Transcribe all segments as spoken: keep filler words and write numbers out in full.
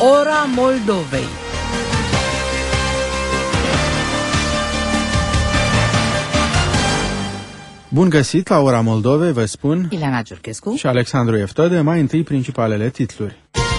Ora Moldovei. Bun găsit la Ora Moldovei, vă spun Ileana Giurchescu și Alexandru Eftode. Mai întâi principalele titluri.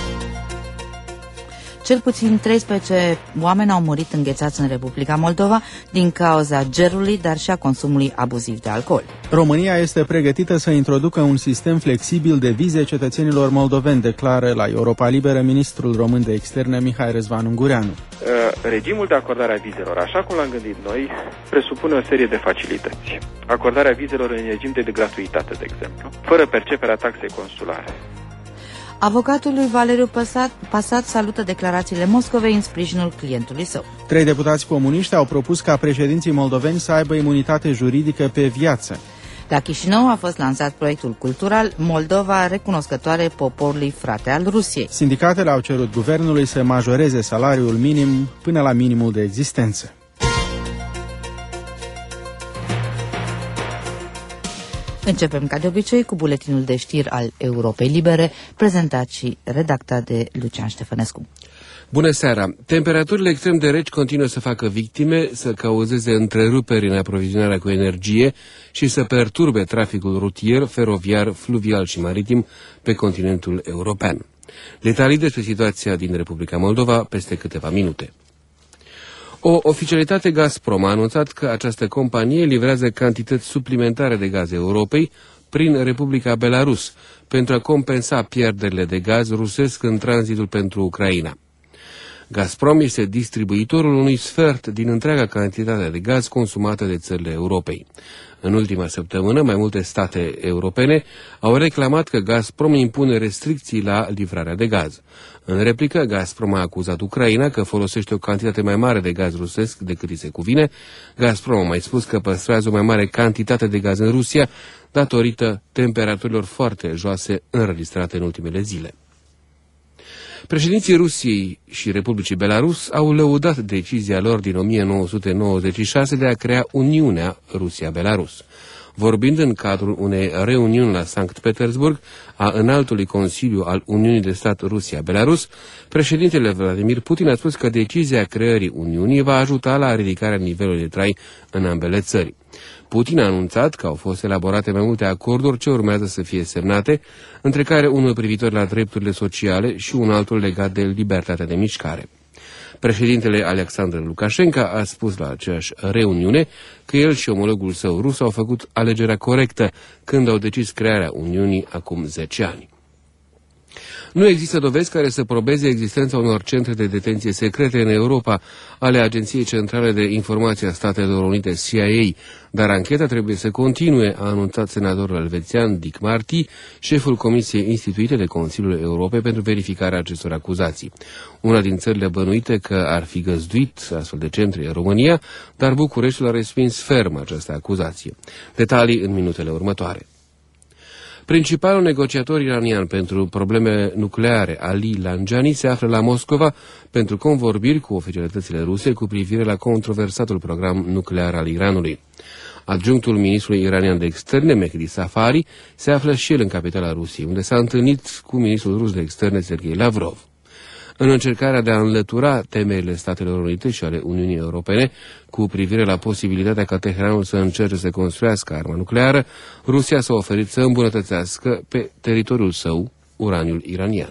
Cel puțin treisprezece oameni au murit înghețați în Republica Moldova din cauza gerului, dar și a consumului abuziv de alcool. România este pregătită să introducă un sistem flexibil de vize cetățenilor moldoveni, declară la Europa Liberă ministrul român de externe Mihai Răzvan Ungureanu. Regimul de acordare a vizelor, așa cum l-am gândit noi, presupune o serie de facilități. Acordarea vizelor în regim de gratuitate, de exemplu, fără perceperea taxei consulare. Avocatul lui Valeriu Păsat, Pasat salută declarațiile Moscovei în sprijinul clientului său. Trei deputați comuniști au propus ca președinții moldoveni să aibă imunitate juridică pe viață. La Chișinău a fost lansat proiectul cultural Moldova recunoscătoare poporului frate al Rusiei. Sindicatele au cerut guvernului să majoreze salariul minim până la minimul de existență. Începem ca de obicei cu buletinul de știri al Europei Libere, prezentat și redactat de Lucian Ștefănescu. Bună seara! Temperaturile extrem de reci continuă să facă victime, să cauzeze întreruperi în aprovizionarea cu energie și să perturbe traficul rutier, feroviar, fluvial și maritim pe continentul european. Detalii despre situația din Republica Moldova peste câteva minute. O oficialitate Gazprom a anunțat că această companie livrează cantități suplimentare de gaz Europei prin Republica Belarus pentru a compensa pierderile de gaz rusesc în tranzitul pentru Ucraina. Gazprom este distribuitorul unui sfert din întreaga cantitate de gaz consumată de țările Europei. În ultima săptămână, mai multe state europene au reclamat că Gazprom impune restricții la livrarea de gaz. În replică, Gazprom a acuzat Ucraina că folosește o cantitate mai mare de gaz rusesc decât îi se cuvine. Gazprom a mai spus că păstrează o mai mare cantitate de gaz în Rusia datorită temperaturilor foarte joase înregistrate în ultimele zile. Președinții Rusiei și Republicii Belarus au lăudat decizia lor din o mie nouă sute nouăzeci și șase de a crea Uniunea Rusia-Belarus. Vorbind în cadrul unei reuniuni la Sankt Petersburg a Înaltului Consiliu al Uniunii de Stat Rusia-Belarus, președintele Vladimir Putin a spus că decizia creării Uniunii va ajuta la ridicarea nivelului de trai în ambele țări. Putin a anunțat că au fost elaborate mai multe acorduri ce urmează să fie semnate, între care unul privitor la drepturile sociale și un altul legat de libertatea de mișcare. Președintele Alexandru Lukashenko a spus la aceeași reuniune că el și omologul său rus au făcut alegerea corectă când au decis crearea Uniunii acum zece ani. Nu există dovezi care să probeze existența unor centre de detenție secrete în Europa ale Agenției Centrale de Informație a Statelor Unite C I A, dar ancheta trebuie să continue, a anunțat senatorul elvețian Dick Marty, șeful Comisiei instituite de Consiliul Europei pentru verificarea acestor acuzații. Una din țările bănuite că ar fi găzduit astfel de centre e România, dar Bucureștiul a respins ferm această acuzație. Detalii în minutele următoare. Principalul negociator iranian pentru probleme nucleare, Ali Lanjani, se află la Moscova pentru convorbiri cu oficialitățile ruse cu privire la controversatul program nuclear al Iranului. Adjunctul ministrului iranian de externe, Mehdi Safari, se află și el în capitala Rusiei, unde s-a întâlnit cu ministrul rus de externe, Sergei Lavrov. În încercarea de a înlătura temerile Statelor Unite și ale Uniunii Europene cu privire la posibilitatea ca Teheranul să încerce să construiască arma nucleară, Rusia s-a oferit să îmbunătățească pe teritoriul său uraniul iranian.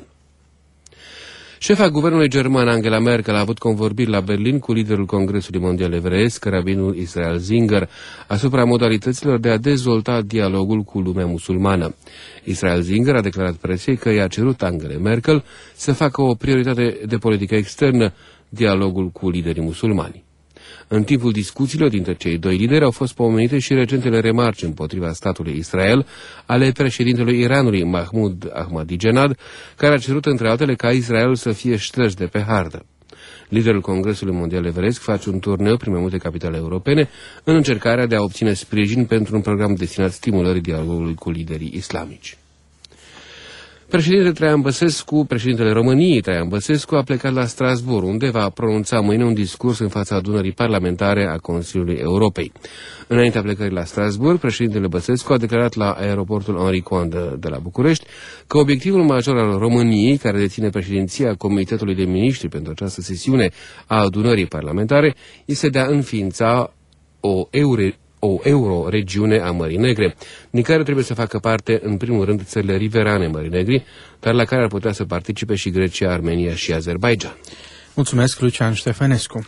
Șefa guvernului german Angela Merkel a avut convorbiri la Berlin cu liderul Congresului Mondial Evreiesc, rabinul Israel Singer, asupra modalităților de a dezvolta dialogul cu lumea musulmană. Israel Singer a declarat presiei că i-a cerut Angela Merkel să facă o prioritate de politică externă dialogul cu liderii musulmani. În timpul discuțiilor dintre cei doi lideri au fost pomenite și recentele remarci împotriva statului Israel ale președintelui Iranului, Mahmoud Ahmadinejad, care a cerut între altele ca Israelul să fie șters de pe hartă. Liderul Congresului Mondial Evreiesc face un turneu prin mai multe capitale europene în încercarea de a obține sprijin pentru un program destinat stimulării dialogului cu liderii islamici. Președintele Traian Băsescu, președintele României Traian Băsescu, a plecat la Strasbourg, unde va pronunța mâine un discurs în fața adunării parlamentare a Consiliului Europei. Înaintea plecării la Strasbourg, președintele Băsescu a declarat la aeroportul Henri Coandă de la București că obiectivul major al României, care deține președinția Comitetului de Miniștri pentru această sesiune a adunării parlamentare, este de a înființa o eure o euro-regiune a Mării Negre, din care trebuie să facă parte, în primul rând, țările riverane Mării Negri, dar la care ar putea să participe și Grecia, Armenia și Azerbaidjan. Mulțumesc, Lucian Ștefănescu.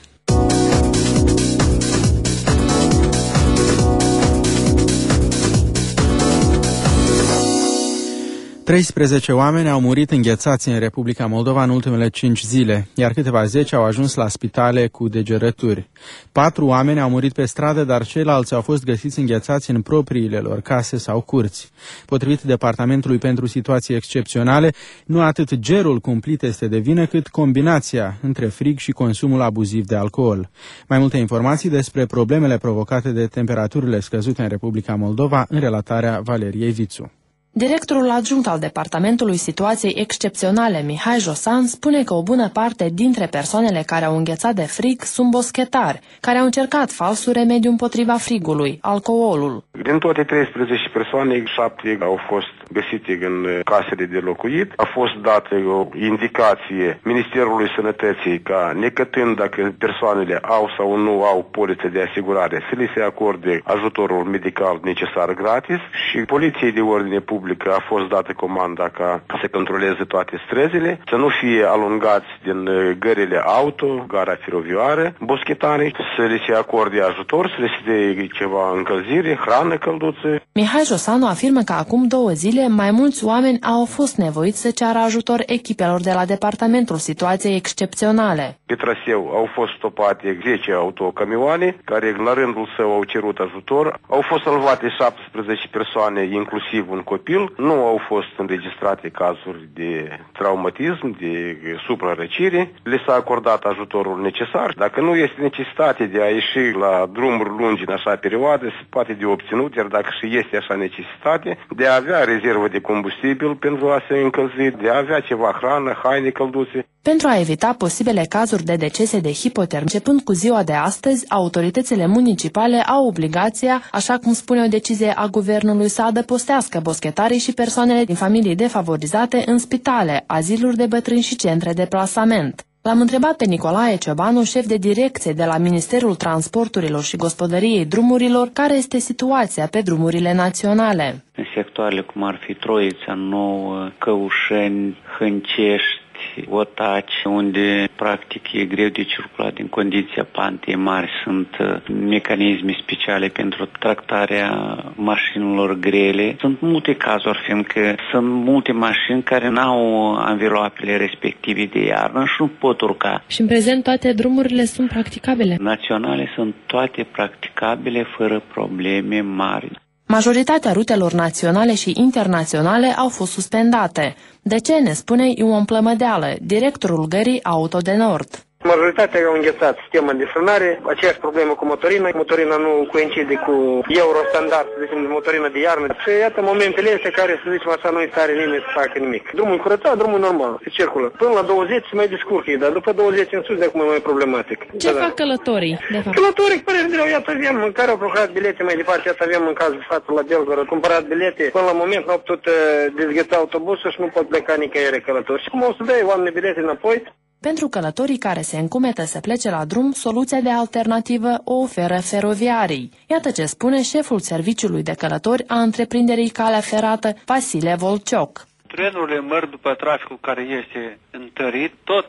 treisprezece oameni au murit înghețați în Republica Moldova în ultimele cinci zile, iar câteva zeci au ajuns la spitale cu degerături. Patru oameni au murit pe stradă, dar ceilalți au fost găsiți înghețați în propriile lor case sau curți. Potrivit Departamentului pentru Situații Excepționale, nu atât gerul cumplit este de vină, cât combinația între frig și consumul abuziv de alcool. Mai multe informații despre problemele provocate de temperaturile scăzute în Republica Moldova în relatarea Valeriei Vițu. Directorul adjunct al Departamentului Situației Excepționale, Mihai Josan, spune că o bună parte dintre persoanele care au înghețat de frig sunt boschetari, care au încercat falsul remediu împotriva frigului, alcoolul. Din toate treisprezece persoane, șapte au fost găsite în casele de locuit. A fost dată o indicație Ministerului Sănătății ca, necătând dacă persoanele au sau nu au poliță de asigurare, să li se acorde ajutorul medical necesar gratis, și Poliției de Ordine Publică a fost dată comanda ca să controleze toate străzile, să nu fie alungați din gările auto, gara feroviară, boschetarii, să li se acorde ajutor, să li se dea ceva încălzire, hrană călduță. Mihai Josanu afirmă că acum două zile mai mulți oameni au fost nevoiți să ceară ajutor echipelor de la Departamentul Situației Excepționale. Pe traseu au fost stopate zece autocamioane, care la rândul său au cerut ajutor. Au fost salvate șaptesprezece persoane, inclusiv un copil. Nu au fost înregistrate cazuri de traumatism, de suprarăcire. Le s-a acordat ajutorul necesar. Dacă nu este necesitate de a ieși la drumuri lungi în așa perioadă, se poate de obținut, iar dacă și este așa necesitate, de a avea rezervă de combustibil pentru a se încălzi, de a avea ceva hrană, haine călduțe. Pentru a evita posibile cazuri de decese de hipotermie, începând cu ziua de astăzi, autoritățile municipale au obligația, așa cum spune o decizie a guvernului, să adăpostească boschetarii și persoanele din familii defavorizate în spitale, aziluri de bătrâni și centre de plasament. L-am întrebat pe Nicolae Ciobanu, șef de direcție de la Ministerul Transporturilor și Gospodăriei Drumurilor, care este situația pe drumurile naționale. În sectoarele cum ar fi Troița Nouă, Căușeni, Hâncești, Otaci, unde practic e greu de circulat din condiția pantei mari, sunt mecanisme speciale pentru tractarea mașinilor grele. Sunt multe cazuri, fiindcă sunt multe mașini care n-au anveloapele respective de iarnă și nu pot urca. Și în prezent toate drumurile sunt practicabile? Naționale sunt toate practicabile, fără probleme mari. Majoritatea rutelor naționale și internaționale au fost suspendate. De ce, ne spune Ion Plămădeală, directorul gării Auto de Nord. Majoritatea au înghețat sistemul de frânare, aceeași problemă cu motorina. Motorina nu coincide cu euro standard, de exemplu, motorina de iarnă. Și iată momentele astea care, să zicem așa, nu-i stare nimeni să facă nimic. Drumul curățat, drumul normal, se circulă. Până la douăzeci se mai descurcă, dar după douăzeci în sus de acum e mai problematic. Ce da, fac da. călătorii, de fapt? Călătorii, părere de rău, iată avem, care au procurat bilete mai departe, iată avem în cazul de față la Belgorod, cumpărat bilete, până la moment nu au putut uh, dezgheța autobusul și nu pot pleca nicăieri călători. Și cum o să dai oamenii bilete înapoi? Pentru călătorii care se încumetă să plece la drum, soluția de alternativă o oferă feroviarii. Iată ce spune șeful serviciului de călători a întreprinderii Calea Ferată, Vasile Volcioc. Trenurile merg după traficul care este întărit, tot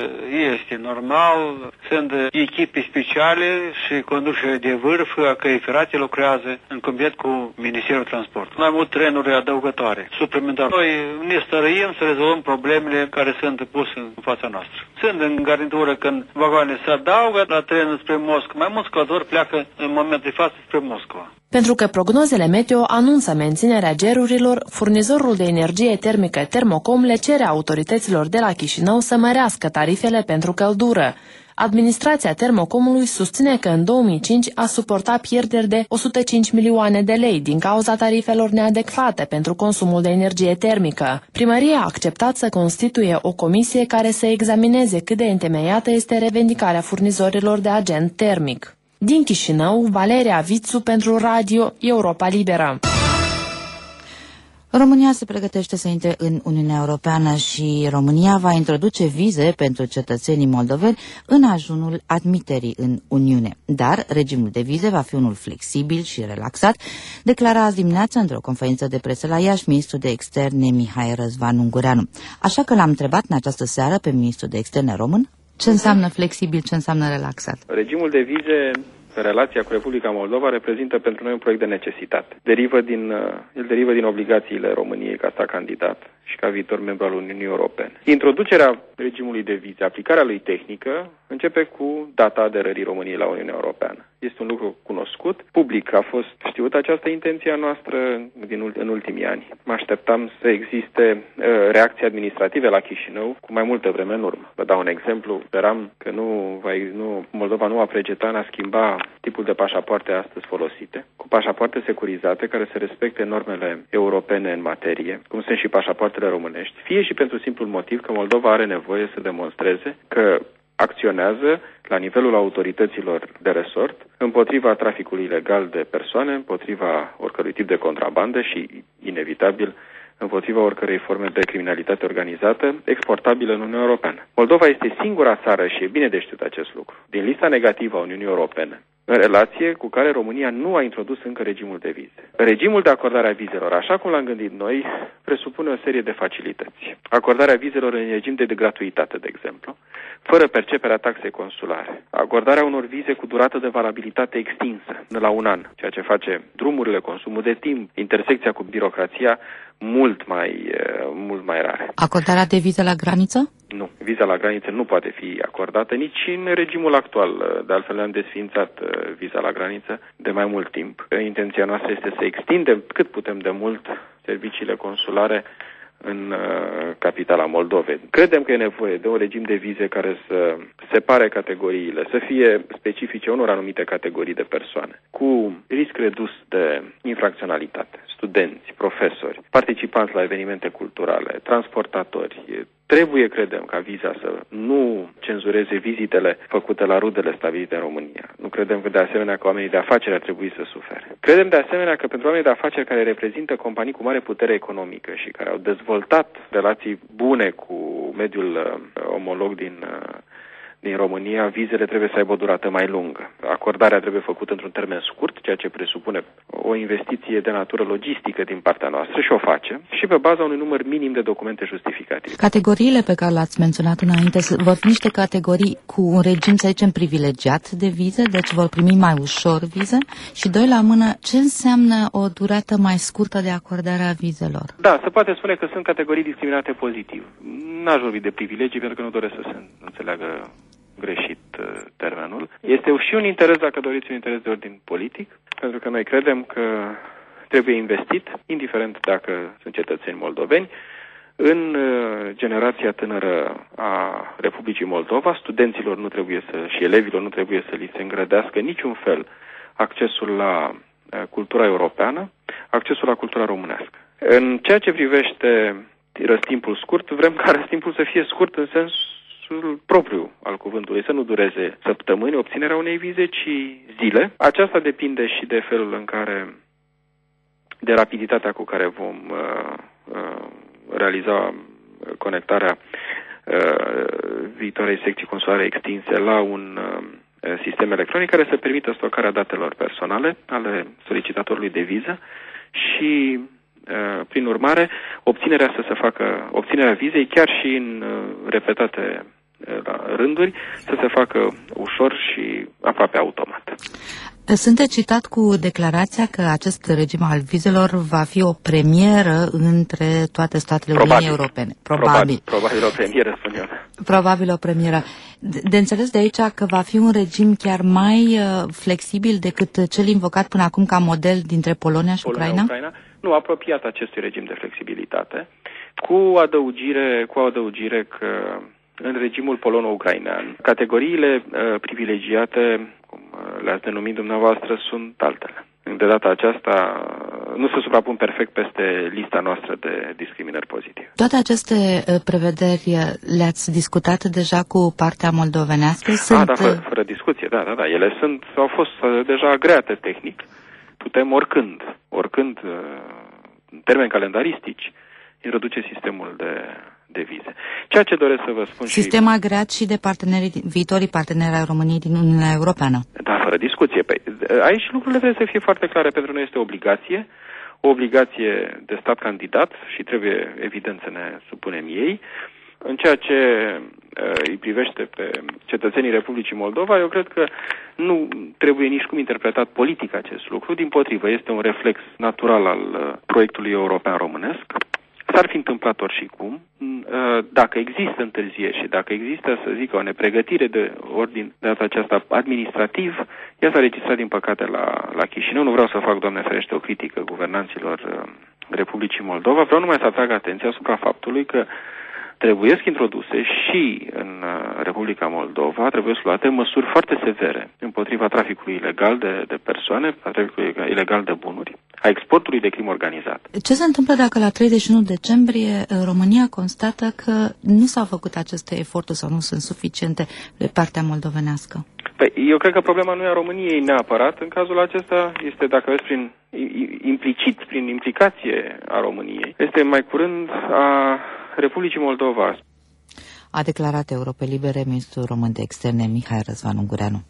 este normal, sunt echipe speciale și conducere de vârf, a căi ferate lucrează în combinat cu Ministerul Transportului. Mai mult trenuri adăugătoare, suplimentare. Noi ne stăruim să rezolvăm problemele care sunt puse în fața noastră. Sunt în garnitură când vagoane se adaugă la trenul spre Moscova. Mai mulți călători pleacă în momentul de față spre Moscova. Pentru că prognozele meteo anunță menținerea gerurilor, furnizorul de energie termică Termocom le cere autorităților de la Chișinău să mărească tarifele pentru căldură. Administrația Termocomului susține că în două mii cinci a suportat pierderi de o sută cinci milioane de lei din cauza tarifelor neadecvate pentru consumul de energie termică. Primăria a acceptat să constituie o comisie care să examineze cât de întemeiată este revendicarea furnizorilor de agent termic. Din Chișinău, Valeria Vițu pentru Radio Europa Liberă. România se pregătește să intre în Uniunea Europeană și România va introduce vize pentru cetățenii moldoveni în ajunul admiterii în Uniune. Dar regimul de vize va fi unul flexibil și relaxat, declara azi dimineață într-o conferință de presă la Iași ministrul de externe Mihai Răzvan Ungureanu. Așa că l-am întrebat în această seară pe ministrul de externe român ce înseamnă flexibil, ce înseamnă relaxat. Regimul de vize în relația cu Republica Moldova reprezintă pentru noi un proiect de necesitate. Derivă din, el derivă din obligațiile României ca stat candidat și ca viitor membru al Uniunii Europene. Introducerea regimului de vize, aplicarea lui tehnică, începe cu data aderării României la Uniunea Europeană. Este un lucru cunoscut. Public a fost știută această intenție a noastră din, în ultimii ani. Mă așteptam să existe uh, reacții administrative la Chișinău cu mai multă vreme în urmă. Vă dau un exemplu. Speram că nu, va, nu, Moldova nu va pregeta în a schimba tipul de pașapoarte astăzi folosite, cu pașapoarte securizate care să respecte normele europene în materie, cum sunt și pașapoartele românești, fie și pentru simplul motiv că Moldova are nevoie să demonstreze că acționează la nivelul autorităților de resort împotriva traficului ilegal de persoane, împotriva oricărui tip de contrabandă și, inevitabil, împotriva oricărei forme de criminalitate organizată exportabilă în Uniunea Europeană. Moldova este singura țară, și e bine de știut acest lucru, din lista negativă a Uniunii Europene, în relație cu care România nu a introdus încă regimul de vize. Regimul de acordare a vizelor, așa cum l-am gândit noi, presupune o serie de facilități. Acordarea vizelor în regim de gratuitate, de exemplu, fără perceperea taxei consulare. Acordarea unor vize cu durată de valabilitate extinsă, până la un an, ceea ce face drumurile, consumul de timp, intersecția cu birocrația mult mai, mult mai rare. Acordarea de vize la graniță? Nu. Viza la graniță nu poate fi acordată nici în regimul actual. De altfel am desființat viza la graniță de mai mult timp. Intenția noastră este să extindem cât putem de mult serviciile consulare în uh, capitala Moldovei. Credem că e nevoie de un regim de vize care să separe categoriile, să fie specifice unor anumite categorii de persoane, cu risc redus de infracționalitate, studenți, profesori, participanți la evenimente culturale, transportatori. Trebuie, credem, ca viza să nu cenzureze vizitele făcute la rudele stabilite în România. Nu credem că, de asemenea, că oamenii de afaceri ar trebui să sufere. Credem, de asemenea, că pentru oamenii de afaceri care reprezintă companii cu mare putere economică și care au dezvoltat relații bune cu mediul uh, omolog din uh, din România, vizele trebuie să aibă o durată mai lungă. Acordarea trebuie făcută într-un termen scurt, ceea ce presupune o investiție de natură logistică din partea noastră și o face, și pe baza unui număr minim de documente justificative. Categoriile pe care le-ați menționat înainte vor fi niște categorii cu un regim, să zicem, privilegiat de vize, deci vor primi mai ușor vize, și doi la mână, ce înseamnă o durată mai scurtă de acordare a vizelor? Da, se poate spune că sunt categorii discriminate pozitiv. N-aș vorbi de privilegii pentru că nu doresc să se înțeleagă greșit termenul. Este și un interes, dacă doriți, un interes de ordin politic, pentru că noi credem că trebuie investit, indiferent dacă sunt cetățeni moldoveni, în generația tânără a Republicii Moldova. Studenților nu trebuie să, și elevilor nu trebuie să li se îngrădească niciun fel accesul la cultura europeană, accesul la cultura românească. În ceea ce privește răstimpul scurt, vrem ca răstimpul să fie scurt în sens propriu al cuvântului, să nu dureze săptămâni obținerea unei vize, ci zile. Aceasta depinde și de felul în care, de rapiditatea cu care vom uh, uh, realiza conectarea uh, viitoarei secții consulare extinse la un uh, sistem electronic care să permită stocarea datelor personale ale solicitatorului de viză și prin urmare, obținerea să se facă, obținerea vizei chiar și în repetate rânduri, să se facă ușor și aproape automat. Sunteți citat cu declarația că acest regim al vizelor va fi o premieră între toate statele Probabil. Uniunii Europene. Probabil. Probabil. Probabil o premieră, spun eu. Probabil o premieră. De, de înțeles de aici că va fi un regim chiar mai uh, flexibil decât cel invocat până acum ca model dintre Polonia și Polonia, Ucraina? Ucraina? Nu, apropiat acestui regim de flexibilitate, cu adăugire, cu adăugire că în regimul polono-ucrainean, categoriile uh, privilegiate, cum uh, le-ați denumit dumneavoastră, sunt altele. De data aceasta nu se suprapun perfect peste lista noastră de discriminări pozitive. Toate aceste uh, prevederi le-ați discutat deja cu partea moldovenească? Sunt... Ah, da, fără, fără discuție, da, da, da. Ele sunt, au fost uh, deja agreate tehnic. Putem oricând, oricând, uh, în termeni calendaristici, introduce sistemul de... de vize. Ceea ce doresc să vă spun Sistem și... agreat și de partenerii, viitorii parteneri ai României din Uniunea Europeană. Da, fără discuție. Păi, aici lucrurile trebuie să fie foarte clare. Pentru noi este o obligație, o obligație de stat candidat și trebuie, evident, să ne supunem ei. În ceea ce uh, îi privește pe cetățenii Republicii Moldova, eu cred că nu trebuie nici cum interpretat politic acest lucru. Dimpotrivă, este un reflex natural al uh, proiectului european românesc. S-ar fi întâmplat ori și cum, dacă există întârzieri și dacă există, să zic, o nepregătire de ordin de data aceasta administrativ, ea s-a registrat, din păcate, la, la Chișinău. Nu vreau să fac, Doamne ferește, o critică guvernanților Republicii Moldova, vreau numai să atrag atenția asupra faptului că trebuiesc introduse și în Republica Moldova, trebuie să luate măsuri foarte severe împotriva traficului ilegal de, de persoane, a traficului ilegal de bunuri, a exportului de crimă organizată. Ce se întâmplă dacă la treizeci și unu decembrie România constată că nu s-au făcut aceste eforturi sau nu sunt suficiente de partea moldovenească? Păi, eu cred că problema nu e a României neapărat. În cazul acesta este, dacă vezi, prin implicit, prin implicație a României. Este mai curând a Republicii Moldova. A declarat Europe Libere ministrul român de externe Mihai Răzvan Ungureanu.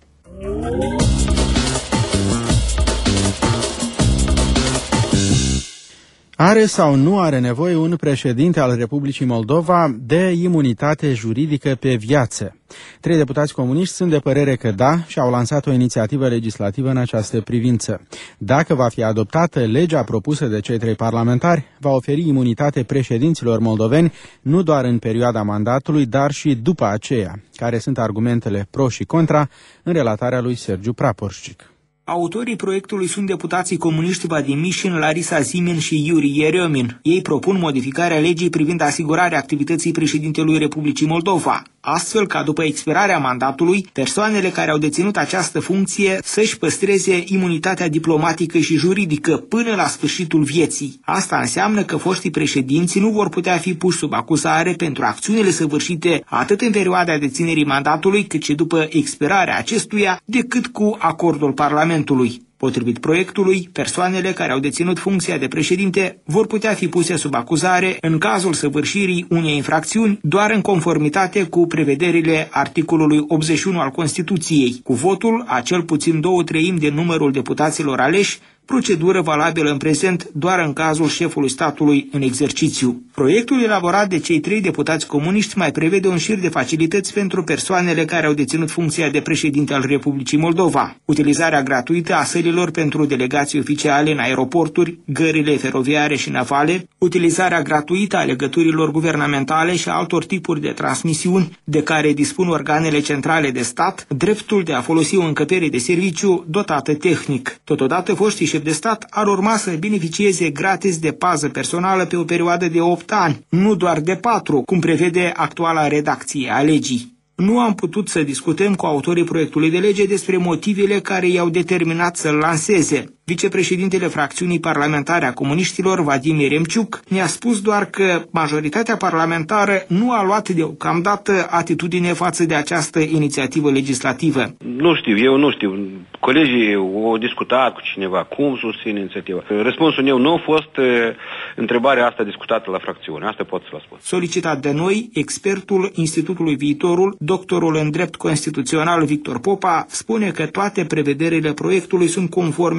Are sau nu are nevoie un președinte al Republicii Moldova de imunitate juridică pe viață? Trei deputați comuniști sunt de părere că da și au lansat o inițiativă legislativă în această privință. Dacă va fi adoptată, legea propusă de cei trei parlamentari va oferi imunitate președinților moldoveni nu doar în perioada mandatului, dar și după aceea. Care sunt argumentele pro și contra în relatarea lui Sergiu Praporșcic. Autorii proiectului sunt deputații comuniști Vadim Mișin, Larisa Zimin și Iuri Ieriomin. Ei propun modificarea legii privind asigurarea activității președintelui Republicii Moldova, astfel ca după expirarea mandatului, persoanele care au deținut această funcție să-și păstreze imunitatea diplomatică și juridică până la sfârșitul vieții. Asta înseamnă că foștii președinți nu vor putea fi puși sub acuzare pentru acțiunile săvârșite atât în perioada deținerii mandatului, cât și după expirarea acestuia, decât cu acordul Parlamentului. Potrivit proiectului, persoanele care au deținut funcția de președinte vor putea fi puse sub acuzare în cazul săvârșirii unei infracțiuni doar în conformitate cu prevederile articolului optzeci și unu al Constituției, cu votul a cel puțin două treimi din numărul deputaților aleși, procedură valabilă în prezent doar în cazul șefului statului în exercițiu. Proiectul elaborat de cei trei deputați comuniști mai prevede un șir de facilități pentru persoanele care au deținut funcția de președinte al Republicii Moldova. Utilizarea gratuită a sălilor pentru delegații oficiale în aeroporturi, gările feroviare și navale, utilizarea gratuită a legăturilor guvernamentale și a altor tipuri de transmisiuni de care dispun organele centrale de stat, dreptul de a folosi o încăpere de serviciu dotată tehnic. Totodată, foștii șefi de stat ar urma să beneficieze gratis de pază personală pe o perioadă de opt ani, nu doar de patru, cum prevede actuala redacție a legii. Nu am putut să discutăm cu autorii proiectului de lege despre motivele care i-au determinat să-l lanseze. Vicepreședintele fracțiunii parlamentare a comuniștilor, Vadim Ieremciuc, ne-a spus doar că majoritatea parlamentară nu a luat deocamdată atitudine față de această inițiativă legislativă. Nu știu, eu nu știu. Colegii au discutat cu cineva cum susține inițiativa. Răspunsul meu nu a fost uh, întrebarea asta discutată la fracțiune. Asta pot să vă spun. Solicitat de noi, expertul Institutului Viitorul, doctorul în drept constituțional Victor Popa, spune că toate prevederile proiectului sunt conforme cu spiritul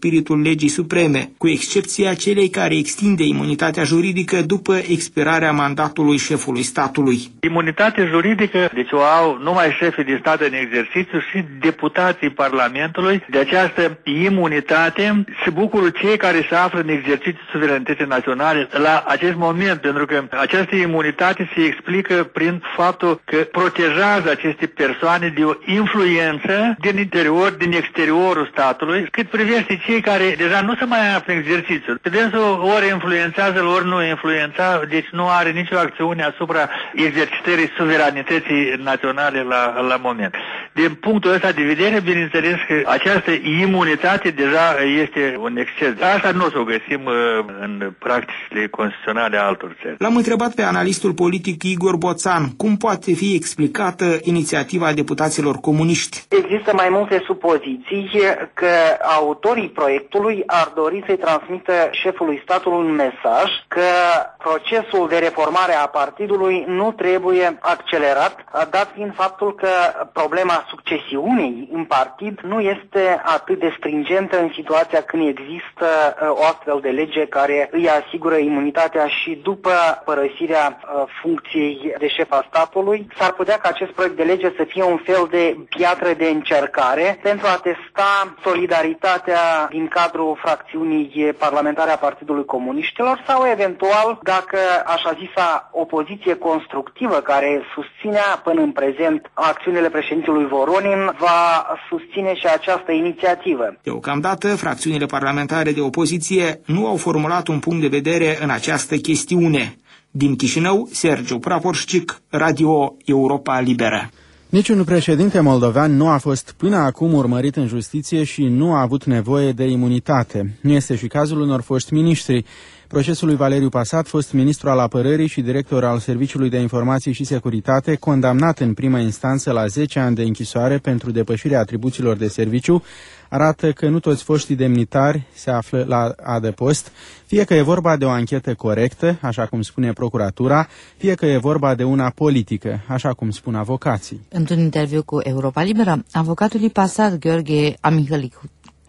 spiritul legii supreme, cu excepția celei care extinde imunitatea juridică după expirarea mandatului șefului statului. Imunitate juridică, deci o au numai șefii de stat în exercițiu și deputații Parlamentului. De această imunitate se bucură cei care se află în exercițiul suveranității naționale la acest moment, pentru că această imunitate se explică prin faptul că protejează aceste persoane de o influență din interior, din exteriorul statului, cât privește cei care deja nu se mai află în exercițiu. Pe dânsul ori influențează, ori nu influența, deci nu are nicio acțiune asupra exercitării suveranității naționale la, la moment. Din punctul ăsta de vedere, bineînțeles că această imunitate deja este un exces. Asta nu o să o găsim uh, în practicile constituționale altor țări. L-am întrebat pe analistul politic Igor Boțan cum poate fi explicată inițiativa deputaților comuniști. Există mai multe supoziții că autorii proiectului ar dori să-i transmită șefului statului un mesaj că procesul de reformare a partidului nu trebuie accelerat, dat fiind faptul că problema succesiunii în partid nu este atât de stringentă în situația când există o astfel de lege care îi asigură imunitatea și după părăsirea funcției de șef a statului. S-ar putea ca acest proiect de lege să fie un fel de piatră de încercare pentru a testa solidaritatea din cadrul fracțiunii parlamentare a Partidului Comuniștilor sau eventual, dacă așa zisa opoziție constructivă care susținea până în prezent acțiunile președintelui Voronin va susține și această inițiativă. Deocamdată, fracțiunile parlamentare de opoziție nu au formulat un punct de vedere în această chestiune. Din Chișinău, Sergiu Praporșcic, Radio Europa Liberă. Niciun președinte moldovean nu a fost până acum urmărit în justiție și nu a avut nevoie de imunitate. Nu este și cazul unor foști miniștri. Procesul lui Valeriu Pasat, fost ministru al apărării și director al Serviciului de Informații și Securitate, condamnat în prima instanță la zece ani de închisoare pentru depășirea atribuțiilor de serviciu, arată că nu toți foștii demnitari se află la adăpost, fie că e vorba de o anchetă corectă, așa cum spune procuratura, fie că e vorba de una politică, așa cum spun avocații. Într-un interviu cu Europa Liberă, avocatul lui Pasat, Gheorghe Amihalicu,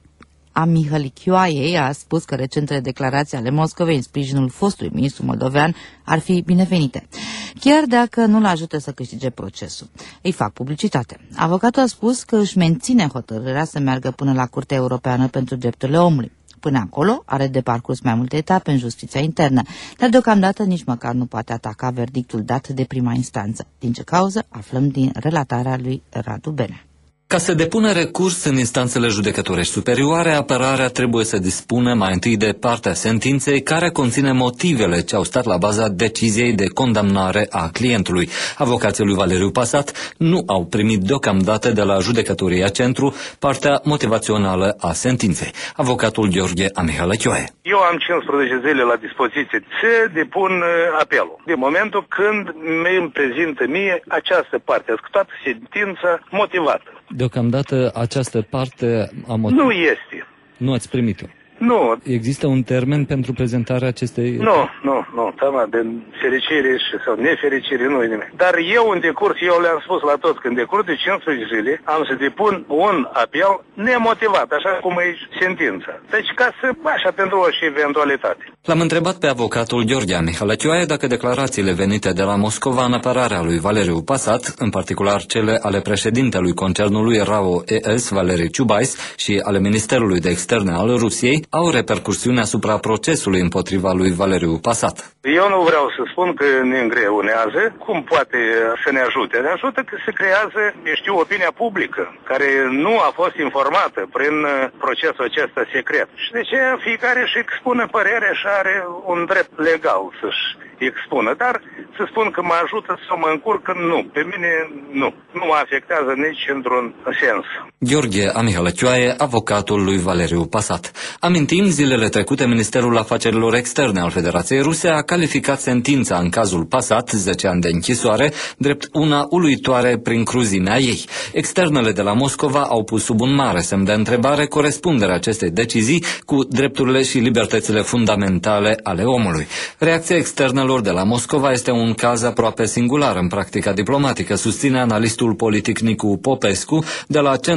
Amihalichioaiei a spus că recentele declarații ale Moscovei în sprijinul fostului ministru moldovean ar fi binevenite, chiar dacă nu-l ajută să câștige procesul. Îi fac publicitate. Avocatul a spus că își menține hotărârea să meargă până la Curtea Europeană pentru Drepturile Omului. Până acolo are de parcurs mai multe etape în justiția internă, dar deocamdată nici măcar nu poate ataca verdictul dat de prima instanță. Din ce cauză aflăm din relatarea lui Radu Benea. Ca să depună recurs în instanțele judecătorești superioare, apărarea trebuie să dispună mai întâi de partea sentinței care conține motivele ce au stat la baza deciziei de condamnare a clientului. Avocații lui Valeriu Pasat nu au primit deocamdată de la judecătoria centru partea motivațională a sentinței. Avocatul Gheorghe Amihalachoae. Eu am cincisprezece zile la dispoziție să depun apelul. De momentul când mi prezintă mie această parte, ascultată sentința motivată. Deocamdată această parte a motiv... Nu este. Nu ați primit-o? Nu. Există un termen pentru prezentarea acestei... Nu, nu, nu. Tama, de fericire și sau nefericire, nu e nimic. Dar eu în decurs, eu le-am spus la toți, că în decurs de cincisprezece zile am să depun un apel nemotivat, așa cum e sentința. Deci ca să, așa, pentru o și eventualitate. L-am întrebat pe avocatul Gheorghe Amihalachoae dacă declarațiile venite de la Moscova în apărarea lui Valeriu Pasat, în particular cele ale președintelui concernului RAO E S, Valeri Ciubais, și ale Ministerului de Externe al Rusiei, au repercursiuni asupra procesului împotriva lui Valeriu Pasat. Eu nu vreau să spun că ne îngreunează. Cum poate să ne ajute? Ne ajută că se creează, eu știu, opinia publică, care nu a fost informată prin procesul acesta secret. Și de ce fiecare își expune părerea și are un drept legal să-și expună. Dar să spun că mă ajută să mă încurc, nu. Pe mine nu. Nu mă afectează nici într-un sens. Gheorghe Amihalachoae, avocatul lui Valeriu Pasat. Amintim, zilele trecute, Ministerul Afacerilor Externe al Federației Ruse a calificat sentința în cazul Pasat, zece ani de închisoare, drept una uluitoare prin cruzimea ei. Externele de la Moscova au pus sub un mare semn de întrebare corespunderea acestei decizii cu drepturile și libertățile fundamentale ale omului. Reacția externelor de la Moscova este un caz aproape singular în practica diplomatică, susține analistul politic Nicu Popescu de la Centrul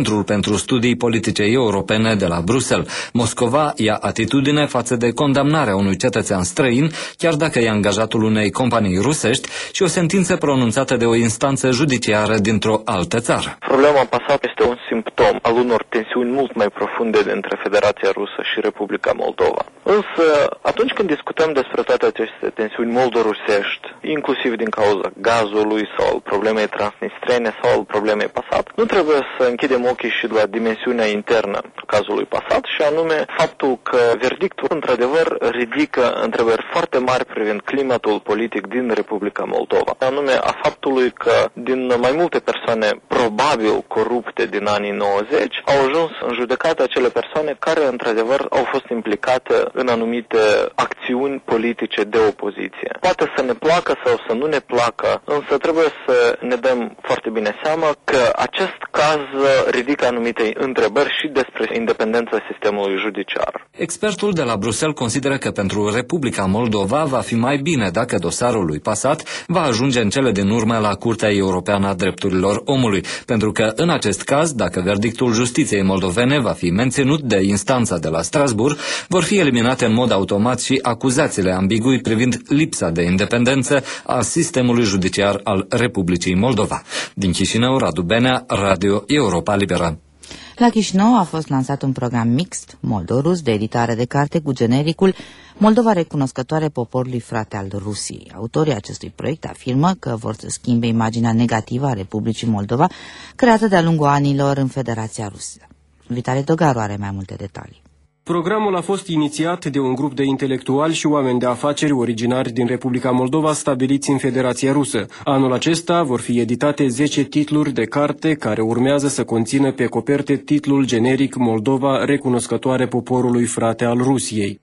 Centrul pentru Studii Politice Europene de la Bruxelles. Moscova ia atitudine față de condamnarea unui cetățean străin, chiar dacă e angajatul unei companii rusești, și o sentință pronunțată de o instanță judiciară dintr-o altă țară. Problema Passat este un simptom al unor tensiuni mult mai profunde între Federația Rusă și Republica Moldova. Însă, atunci când discutăm despre toate aceste tensiuni moldorusești, inclusiv din cauza gazului sau al problemei transnistrene sau al problemei Passat, nu trebuie să închidem ochii și la dimensiunea internă a cazului Passat, și anume faptul că verdictul într-adevăr ridică întrebări foarte mari privind climatul politic din Republica Moldova, anume a faptului că din mai multe persoane probabil corupte din anii nouăzeci au ajuns în judecată acele persoane care într-adevăr au fost implicate în anumite acțiuni politice de opoziție. Poate să ne placă sau să nu ne placă, însă trebuie să ne dăm foarte bine seama că acest caz ridică anumite întrebări și despre independența sistemului judiciar. Expertul de la Bruxelles consideră că pentru Republica Moldova va fi mai bine dacă dosarul lui Passat va ajunge în cele din urmă la Curtea Europeană a Drepturilor Omului, pentru că în acest caz, dacă verdictul justiției moldovene va fi menținut de instanța de la Strasbourg, vor fi eliminate în mod automat și acuzațiile ambigui privind lipsa de independență a sistemului judiciar al Republicii Moldova. Din Chișinău, Radu Benea, Radio Europa Liberă. La Chișinău a fost lansat un program mixt moldorus de editare de carte cu genericul Moldova recunoscătoare poporului frate al Rusiei. Autorii acestui proiect afirmă că vor să schimbe imaginea negativă a Republicii Moldova creată de-a lungul anilor în Federația Rusă. Vitale Dogaru are mai multe detalii. Programul a fost inițiat de un grup de intelectuali și oameni de afaceri originari din Republica Moldova stabiliți în Federația Rusă. Anul acesta vor fi editate zece titluri de carte care urmează să conțină pe coperte titlul generic Moldova recunoscătoare poporului frate al Rusiei.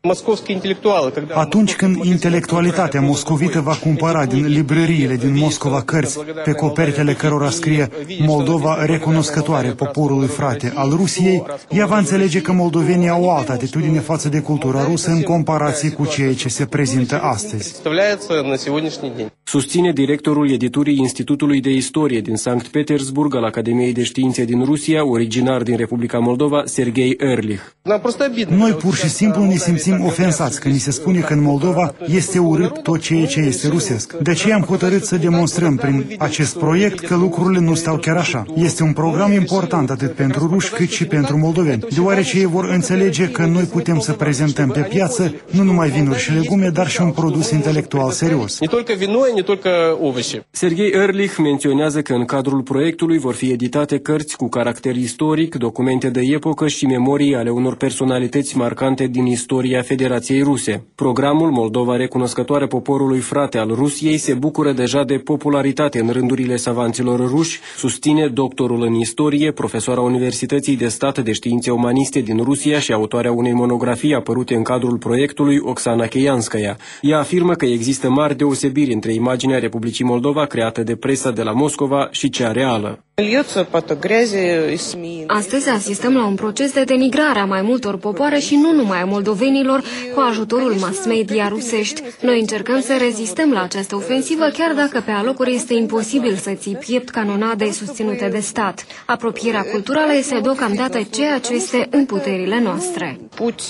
Atunci când intelectualitatea moscovită va cumpăra din librăriile din Moscova cărți pe copertele cărora scrie Moldova recunoscătoare poporului frate al Rusiei, ea va înțelege că moldovenii au o altă atitudine față de cultura rusă în comparație cu ceea ce se prezintă astăzi. Susține directorul editurii Institutului de Istorie din Sankt Petersburg al Academiei de Științe din Rusia, originar din Republica Moldova, Sergei Erlich. Noi pur și simplu ne simțim ofensați când ni se spune că în Moldova este urât tot ceea ce este rusesc. De aceea am hotărât să demonstrăm prin acest proiect că lucrurile nu stau chiar așa. Este un program important atât pentru ruși cât și pentru moldoveni, deoarece ei vor înțelege că noi putem să prezentăm pe piață nu numai vinuri și legume, dar și un produs intelectual serios. Sergei Erlich menționează că în cadrul proiectului vor fi editate cărți cu caracter istoric, documente de epocă și memorii ale unor personalități marcante din istoria Federației Ruse. Programul Moldova recunoscătoare poporului frate al Rusiei se bucură deja de popularitate în rândurile savanților ruși, susține doctorul în istorie, profesoara Universității de Stat de Științe Umaniste din Rusia și autoarea unei monografii apărute în cadrul proiectului, Oksana Cheianskaya. Ea afirmă că există mari deosebiri între imaginea Republicii Moldova creată de presa de la Moscova și cea reală. Astăzi asistăm la un proces de denigrare a mai multor popoare și nu numai a moldovenilor cu ajutorul mass media rusești. Noi încercăm să rezistăm la această ofensivă, chiar dacă pe alocuri este imposibil să ții piept canonadei susținute de stat. Apropierea culturală este deocamdată ceea ce este în puterile noastre.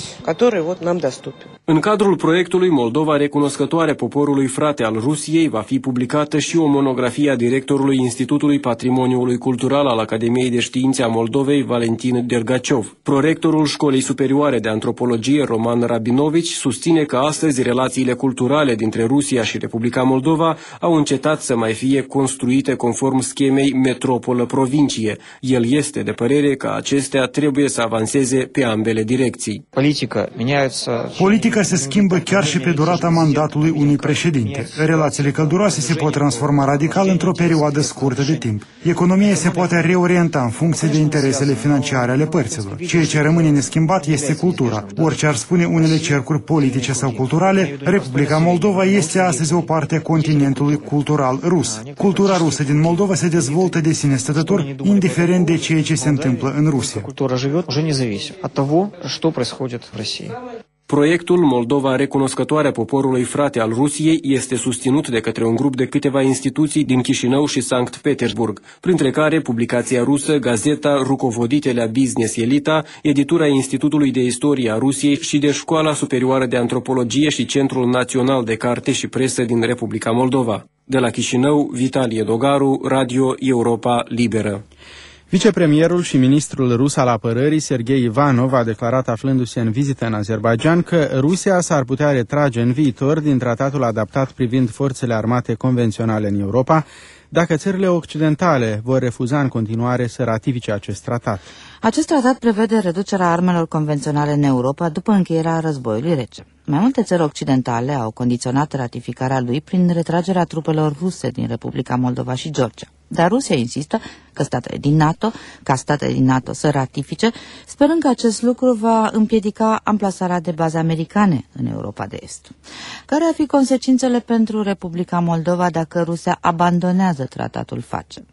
În cadrul proiectului Moldova recunoscătoare poporului frate al Rusiei va fi publicată și o monografie a directorului Institutului Patrimoniului Cultural al Academiei de Științe a Moldovei, Valentin Dergaciov. Prorectorul Școlii Superioare de Antropologie, Roman Rabinovici, susține că astăzi relațiile culturale dintre Rusia și Republica Moldova au încetat să mai fie construite conform schemei metropolă-provincie. El este de părere că acestea trebuie să avanseze pe ambele direcții. Politica, Politica se schimbă chiar și pe durata mandatului unui președinte. Relațiile călduroase se pot transforma radical într-o perioadă scurtă de timp. Economia se poate reorienta în funcție de interesele financiare ale părților. Ceea ce rămâne neschimbat este cultura. Orice ar spune unele cercuri politice sau culturale, Republica Moldova este astăzi o parte a continentului cultural rus. Cultura rusă din Moldova se dezvoltă de sine stătător, indiferent de ceea ce se întâmplă în Rusia. Proiectul Moldova recunoscătoare a poporului frate al Rusiei este susținut de către un grup de câteva instituții din Chișinău și Sankt Petersburg, printre care publicația rusă, gazeta Rukovoditelea Business Elita, editura Institutului de Istorie a Rusiei și de Școala Superioară de Antropologie și Centrul Național de Carte și Presă din Republica Moldova. De la Chișinău, Vitalie Dogaru, Radio Europa Liberă. Vicepremierul și ministrul rus al apărării, Sergei Ivanov, a declarat, aflându-se în vizită în Azerbaidjan, că Rusia s-ar putea retrage în viitor din tratatul adaptat privind forțele armate convenționale în Europa, dacă țările occidentale vor refuza în continuare să ratifice acest tratat. Acest tratat prevede reducerea armelor convenționale în Europa după încheierea războiului rece. Mai multe țări occidentale au condiționat ratificarea lui prin retragerea trupelor ruse din Republica Moldova și Georgia. Dar Rusia insistă că statele din NATO, ca statele din NATO să ratifice, sperând că acest lucru va împiedica amplasarea de baze americane în Europa de Est. Care ar fi consecințele pentru Republica Moldova dacă Rusia abandonează tratatul F A C E?